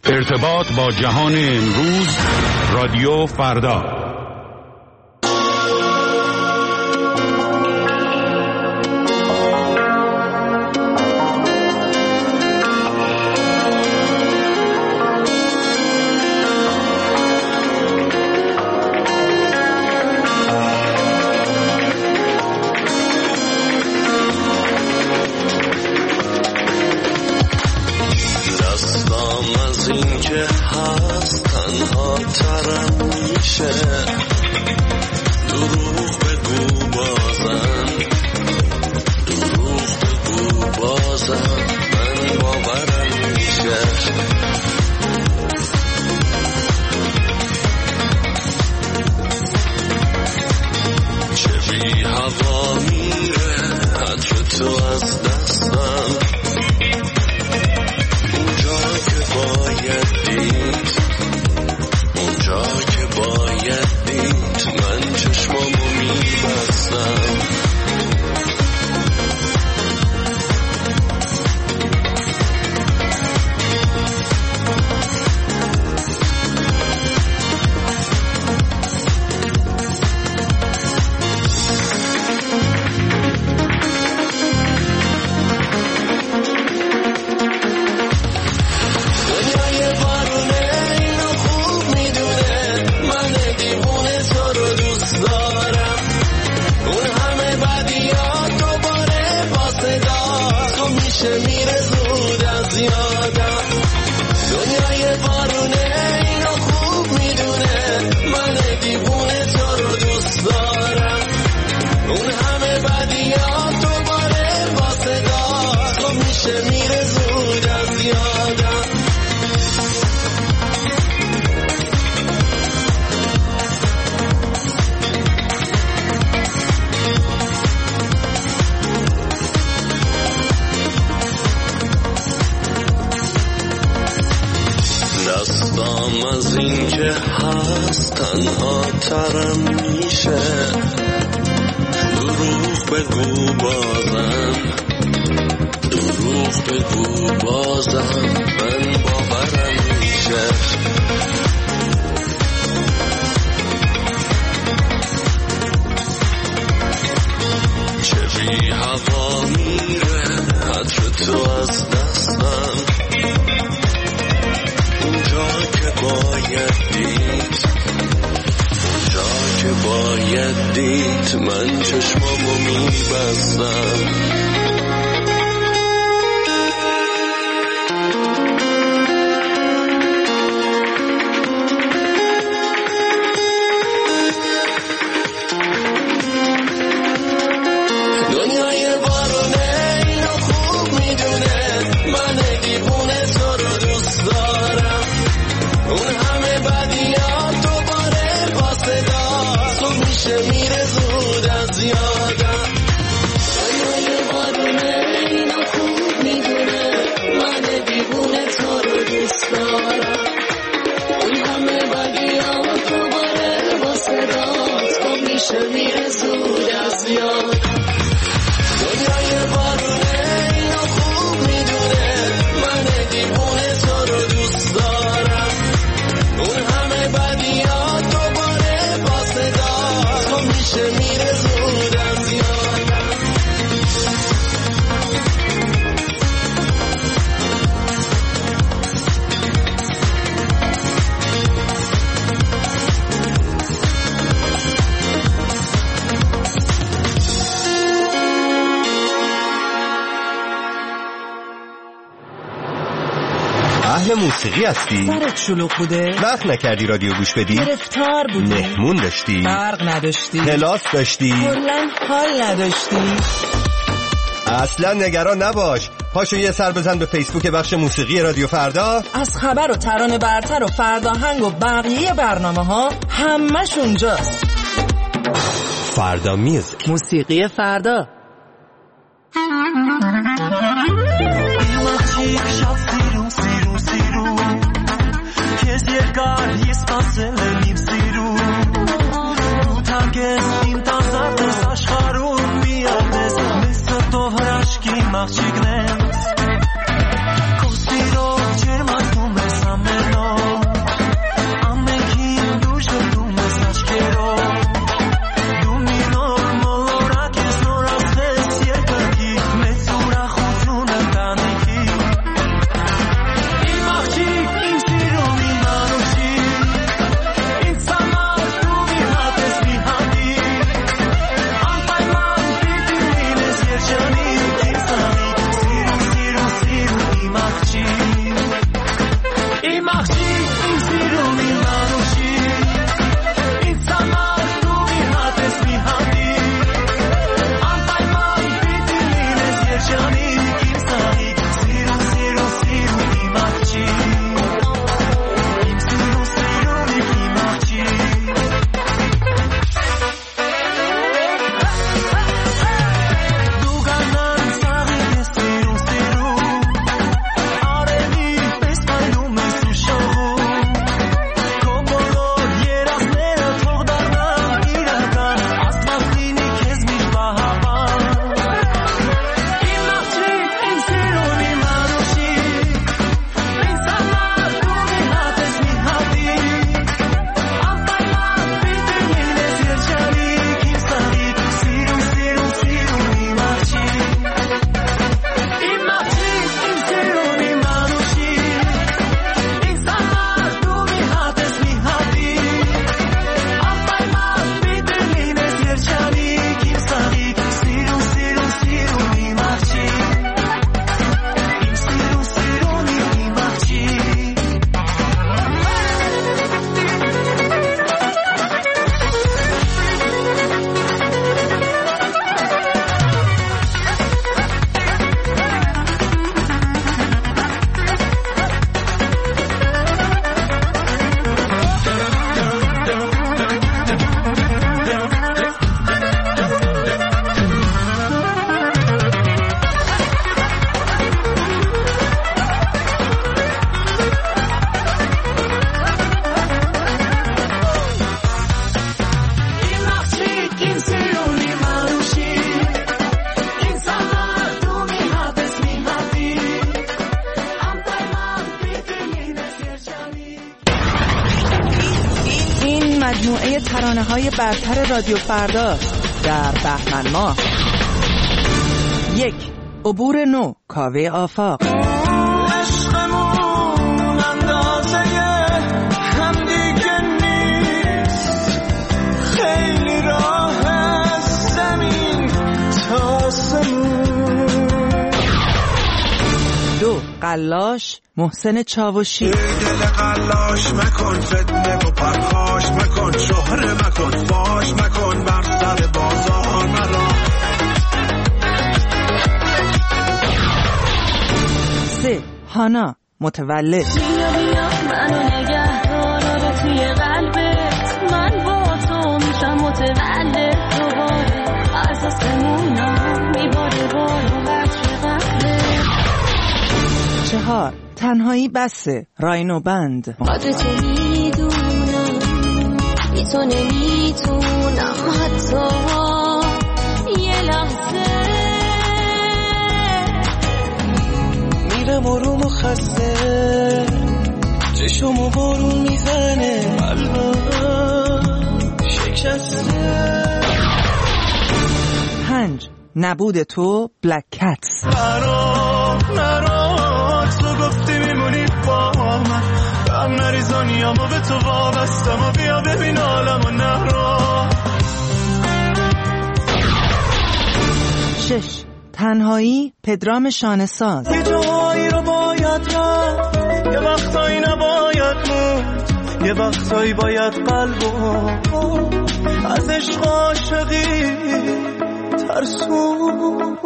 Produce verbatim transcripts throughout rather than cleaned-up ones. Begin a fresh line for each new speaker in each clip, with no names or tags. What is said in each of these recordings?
ارتباط با جهان امروز، رادیو فردا.
موسیقی هستی؟
سرت شلوغ بوده؟
وقت نکردی رادیو گوش بدی؟
گرفتار بودی؟
مهمون داشتی؟
برق نداشتی؟
کلاس داشتی؟
کلاً حال نداشتی؟
اصلا نگران نباش، پاشو یه سر بزن به فیسبوک بخش موسیقی رادیو فردا.
از خبر و ترانه برتر و فرداهنگ و بقیه برنامه ها همش اونجاست.
فردا میوزیک،
موسیقی فردا.
Machignes Costiro cermas tu mesame
مجموعه ترانه‌های برتر رادیو فردا در بهمن ماه. یک، عبور نو، کاوه آفاق.
عشقمون اندازه هم دیگه نیست، خیلی راه از زمین تا آسمون.
دو، قلاش، محسن چاوشی.
دل قلاش مکن، فتنه و پرخاش مکن، شهره مکن، فاش مکن، بر سر بازار مرا.
سه، هانا، متولد.
بیا بیا منو نگه دار توی قلبت، من با تو میشم متولد دوباره، از آسمونم میباره بارو بچه قلبت.
چهار، تنهایی بسه، راینو بند.
قدر تو میدونم بی تو نمیتونم حتی یه لحظه.
میرم آروم و خسته، چشمو بارون میزنه، قلبم شکسته.
پنج، نبود تو، بلک کتس.
نرو نرو تو گفتی میمونی با من، هم نریزانیامو به تو وابستم و بیا ببین عالمو. نرو.
شش، تنهایی، پدرام شانه‌ساز.
یه جایی رو باید رفت، یه وقتایی نباید موند، یه وقتایی باید قلبو از عشق عاشقی ترسون.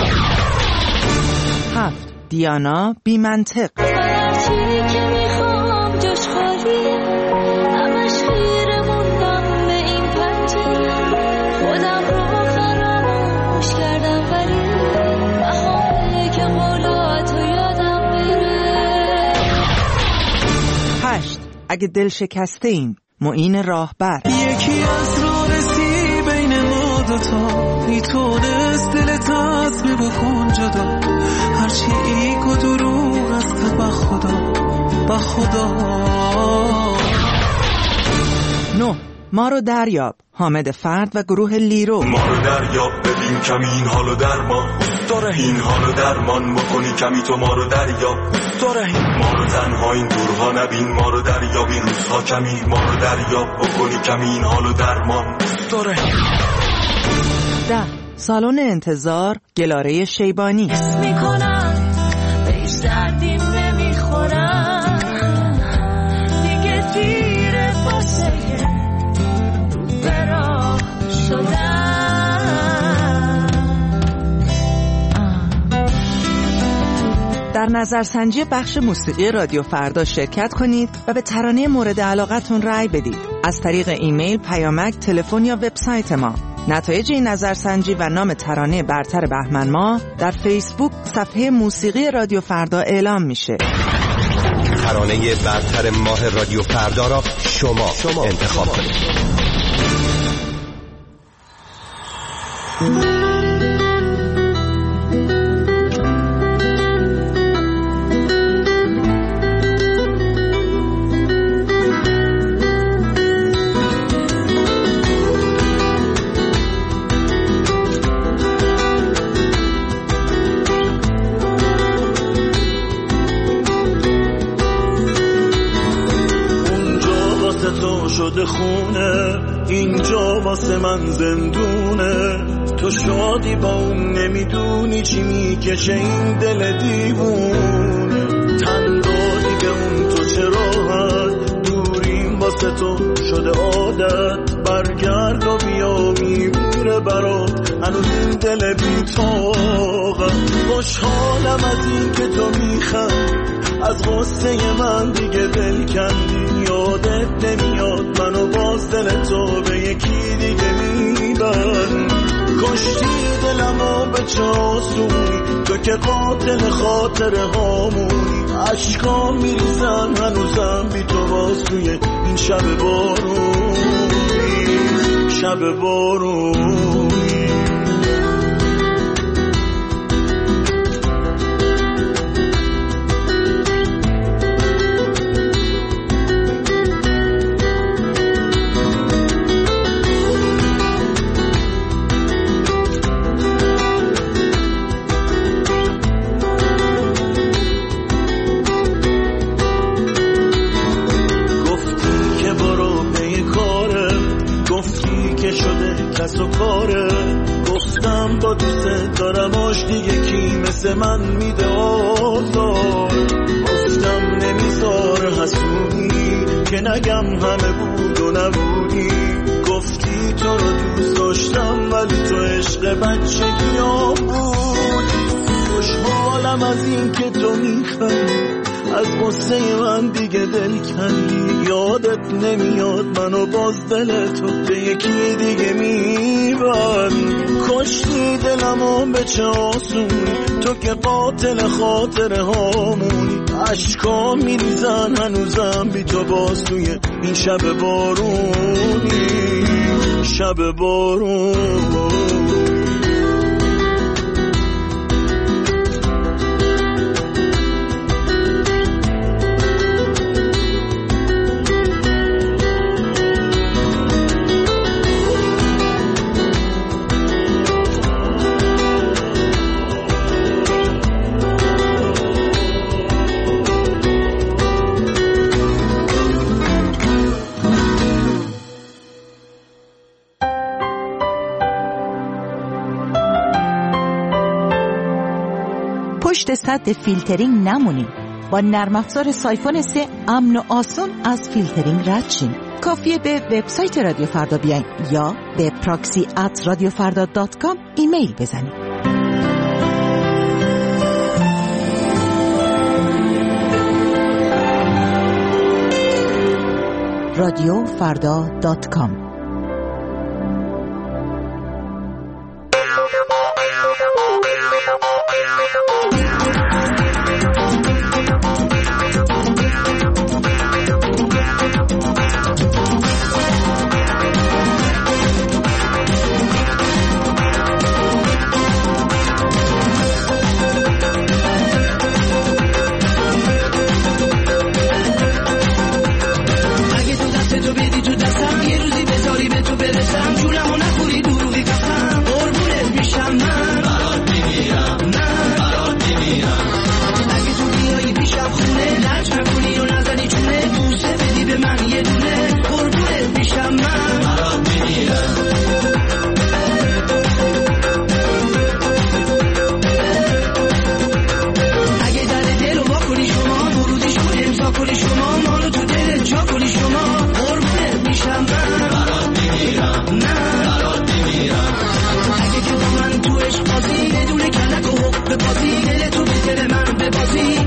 هفت، دیانا، بی منطق.
هرچی که میخوام جاش خالیه، همش خیره موندم به این پنجره، خودم رو فراموش کردم ولی بهاره که قولاتو یادم بره.
هشت، اگه دل شکسته ایم، معین راهبر.
یکی از رارسی بین ما دوتا، میتونست دلت از می بکن جدا، هرچی ایگ و دروغ است با خدا با خدا.
نه، ما رو دریاب، حامد فرد و گروه لیرو.
ما رو دریاب ببین کمی این حالو درمان داره، این حالو درمان بکنی کمی تو ما رو دریاب داره. ما رو تنها این دورها نبین، ما رو دریاب این روزها کمی، ما رو دریاب بکنی کمی این حالو درمان داره.
ده، سالن انتظار، گلاره شیبانی.
حس میکنم بهش دردیم نمیخورم،
در نظرسنجی بخش موسیقی رادیو فردا شرکت کنید و به ترانه مورد علاقتون رأی بدید. از طریق ایمیل، پیامک، تلفن یا وبسایت ما. نتایج این نظرسنجی و نام ترانه برتر بهمن ماه در فیسبوک صفحه موسیقی رادیو فردا اعلام میشه.
ترانه برتر ماه رادیو فردا را شما, شما انتخاب کنید.
شده خونه اینجا واسه من زندونه، تو شادی با اون نمیدونی چی میکشه این دل دیوونه، تن دادی به اون تو چرا هست دوریم واسه تو شده عادت، برگرد و بیا میمیره برات هنوز این دل بی‌طاقت، خوشحالم از این که تو میخند از غصه من دیگه دل کندی، یادت نمیاد منو باز دل تو به یکی دیگه میبرد، کشتی دلمو به چه آسونی تو که قاتل خاطره هامونی، عشقام میریزن هنوزم بی تو باز توی این شب بارونی، شب بارونی. کس و کاره گفتم با دوست دارم آش دیگه کی مثل من میده آزار، گفتم نمیذار حسونی که نگم همه بود و نبودی، گفتی تو رو دوست داشتم ولی تو عشق بچگیام بودی، خوشحالم از این که تو میخوای از غصه من دیگه دل کندی، یادت نمیاد منو باز دل تو به یکی دیگه میبرد، کشتی دلمو به چه آسونی تو که قاتل خاطره هامونی، عشقام میریزن هنوزم بی تو باز توی این شب بارونی، شب بارونی.
پشت سد فیلترینگ نمونید. با نرم افزار سایفون سه امن و آسون از فیلترینگ رد شین. کافیه به وبسایت رادیو فردا بیاین یا به پراکسی ات رادیو فردا دات کام ایمیل بزنید. رادیو فردا دات کام.
بازی بدون کلک و حق به بازی دل تو به دل من به بازی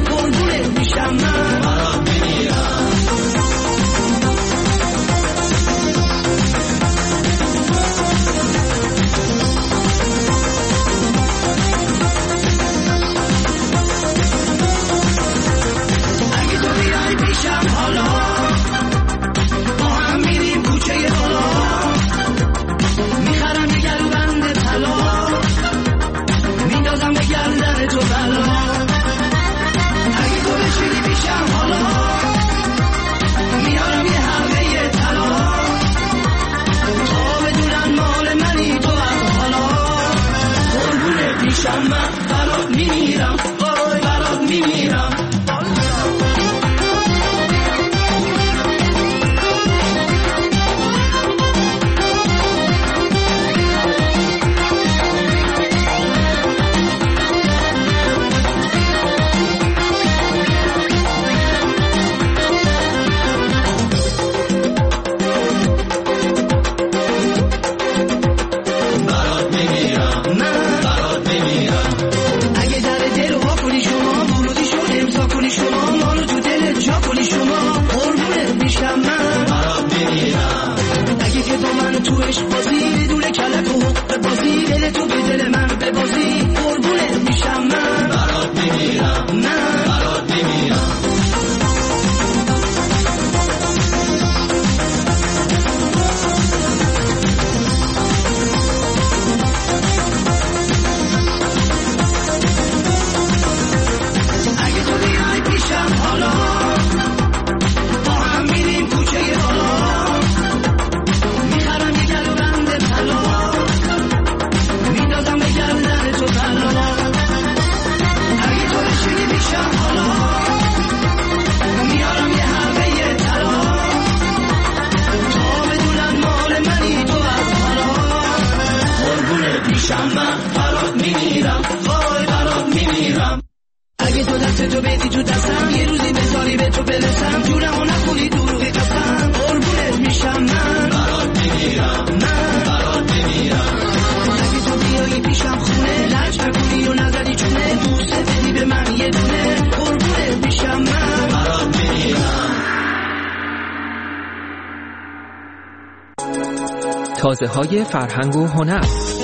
تازه‌های فرهنگ و هنر.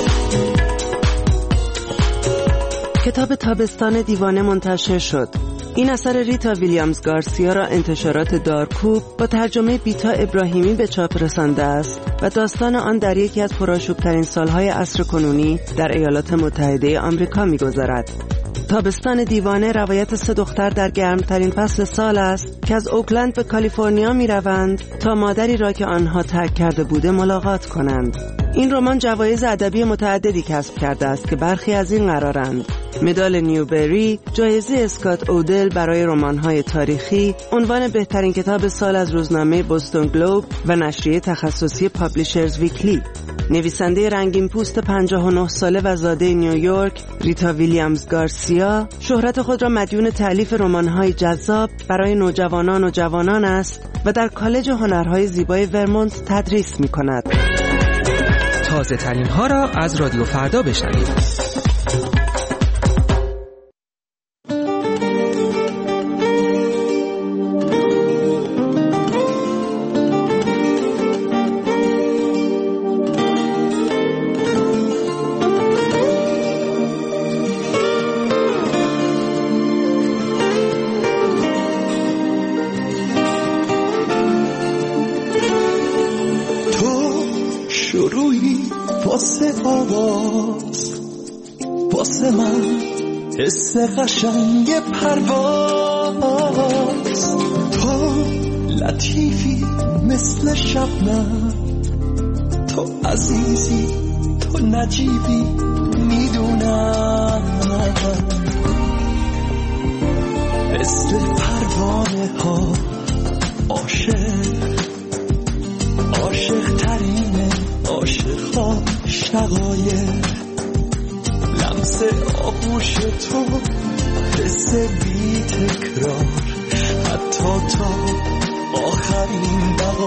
کتاب تابستان دیوانه منتشر شد. این اثر ریتا ویلیامز گارسیا را انتشارات دارکوب با ترجمه بیتا ابراهیمی به چاپ رسانده است و داستان آن در یکی از پرآشوب‌ترین سالهای عصر کنونی در ایالات متحده آمریکا می‌گذرد. تابستان دیوانه روایت سه دختر در گرمترین فصل سال است که از اوکلند به کالیفرنیا می‌روند تا مادری را که آنها ترک کرده بوده ملاقات کنند. این رمان جوایز ادبی متعددی کسب کرده است که برخی از این قرارند: مدال نیوبری، جایزه اسکات اودل برای رمان‌های تاریخی، عنوان بهترین کتاب سال از روزنامه بوستون گلوب و نشریه تخصصی پابلیشرز ویکلی. نویسنده رنگین پوست پنجاه و نه ساله و زاده نیویورک، ریتا ویلیامز گارسیا، شهرت خود را مدیون تألیف رمان‌های جذاب برای نوجوانان و جوانان است و در کالج هنرهای زیبای ورمونت تدریس می‌کند.
تازه ترین ها را از رادیو فردا بشنوید.
حس قشنگ پرواز، تو لطیفی مثل شبنم، تو عزیزی، تو نجیبی، میدونم مثل پروانه ها عاشق، عاشق ترینه عاشق ها شقایق، لمس آغوش تو حس بی تکرار، حتی تا آخرین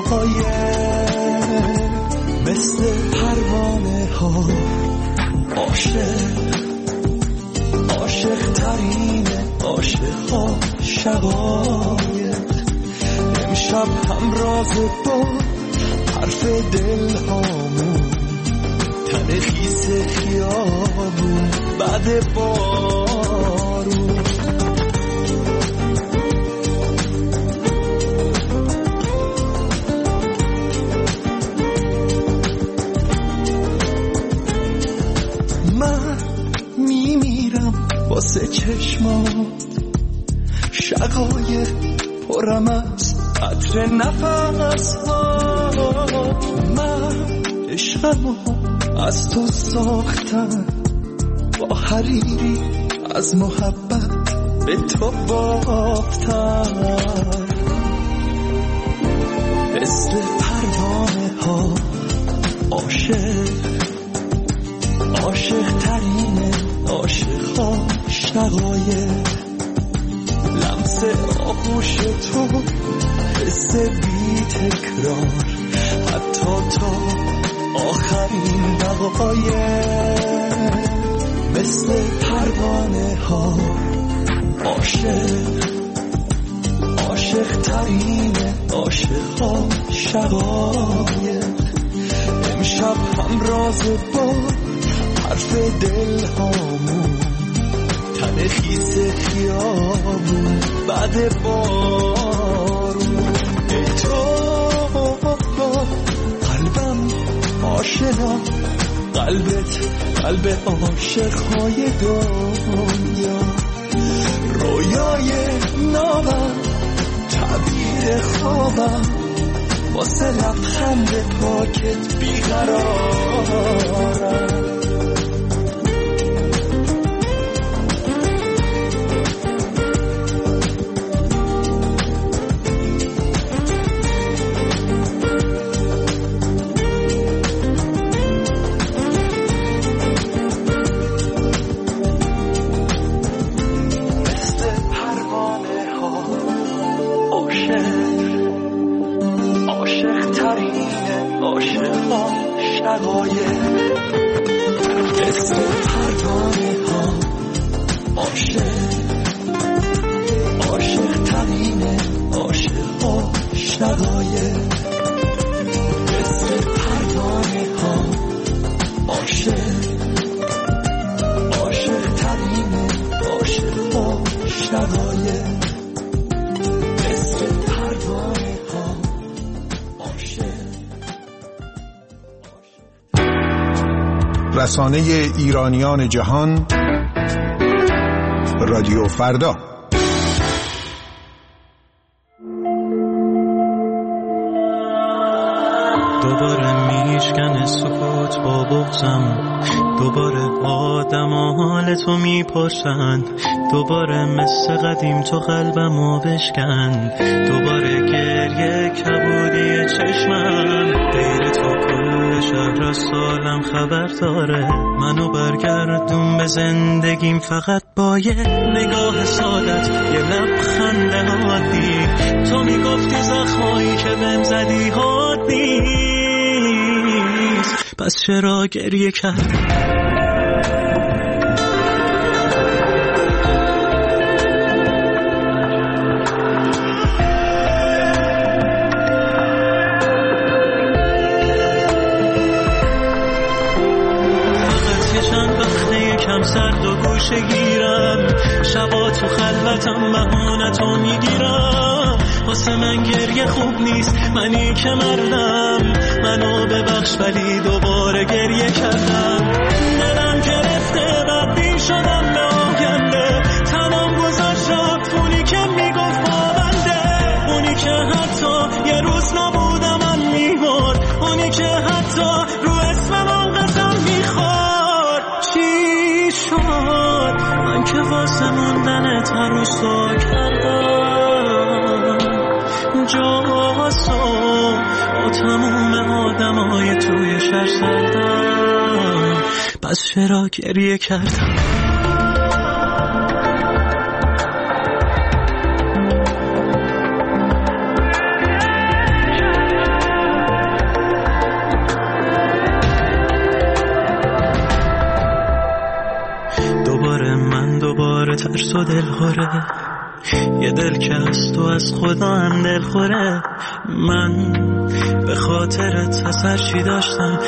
دقایق، مثل پروانه ها عاشق، عاشق ترینه عاشق ها شقایق، امشب همراز با حرف دل هامون، تن خیس خیابون بعد بارون، من میمیرم واسه چشمات، شقایق پرم از عطر نفس ها، من عشقمو از تو ساختم، با حریری از محبت به تو بافتم، مثل پروانه ها عاشق، عاشق ترینه عاشق ها شقایق، لمس آغوش تو حس بی تکرار، حتی تا آخرین دقایق، مثل پروانه ها عاشق، عاشق ترینه عاشق ها شقایق، امشب همراز با حرف دل هامون، تن خیس خیابون بعد بارون، ای تو قلبم آشنا، قلبت قلب عاشق‌های دنیا، رویای نابم تعبیر خوابم، واسه لبخند پاکت بیقرارم. شقایق مثل پروانه ها
رسانه ایرانیان جهان، رادیو فردا.
دوباره میشکنه سکوت با بغضم، دوباره آدم حال تو میپرسن، دوباره مثل قدیم تو قلبمو بشکن، دوباره گریه کبودی چشمم، غیر تو کل شهر از سالم خبر داره، منو برگردون به زندگیم فقط با یه نگاه سادت، یه لبخند عادی. تو میگفتی زخمایی که بهم زدی حادی، پس چرا گریه کردی؟ سرد و گوشه گیرم، شبا تو خلوتم بهونتو میگیرم، واسه من گریه خوب نیست، منی که مردم، منو ببخش ولی دوباره گریه کردم، دلم گرفته بدبین شدم به آینده، تنم گذاشت رفت اونی که میگفت پابنده، اونی که حتی یه روز نبودم من میمرد، اونی که حتی رو اسمم قسم میخورد. چی شد من که واسه موندن تروسا کردم جاسو با تموم آدمای توی شهر سردم، پس چرا گریه کردم؟ دوباره من دوباره ترس و دلخوره، یه دل که از تو از خدا هم دلخوره، من به خاطرت از هر چی داشتم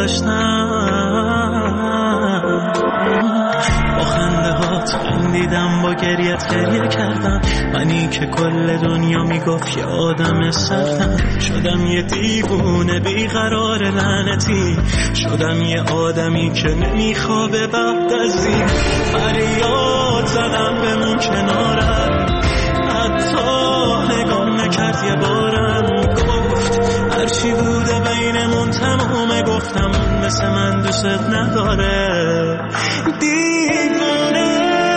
گذاشتم، با خنده هات خندیدم، با گریت گریه کردم، منی که کل دنیا میگفت یه آدم سردم، شدم یه دیوونه بیقرار لعنتی، شدم یه آدمی که نمیخوابه بعد از این، فریاد زدم بمون کنارم، حتی نگام نکرد یه بارم، گفت هرچی بوده بینمون تمومه، گفتم مثل من دوست نداره، دیوانه.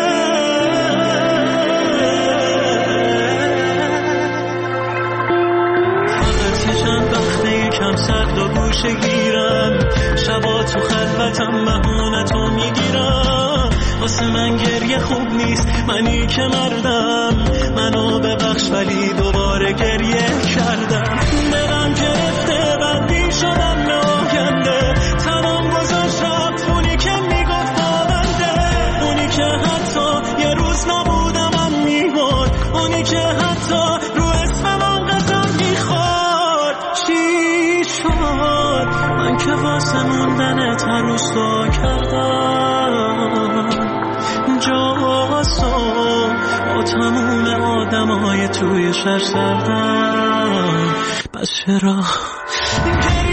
فقط یه چند وقته یکم سرد و گوشه گیرم، شبا تو خلوتم بهونتو میگیرم، واسه من گریه خوب نیست، منی که مردم، منو ببخش ولی دوباره گریه کردم، دلم گرفته بدبین شدم به آینده، تنم گذاشت رفت اونی که میگفت پابنده، اونی که حتی یه روز نبودم من میمرد، اونی که حتی رو اسمم قسم میخورد. چی شد من که واسه موندن تروسا کردم جاسو با تموم آدمای توی شهر سردم، پس چرا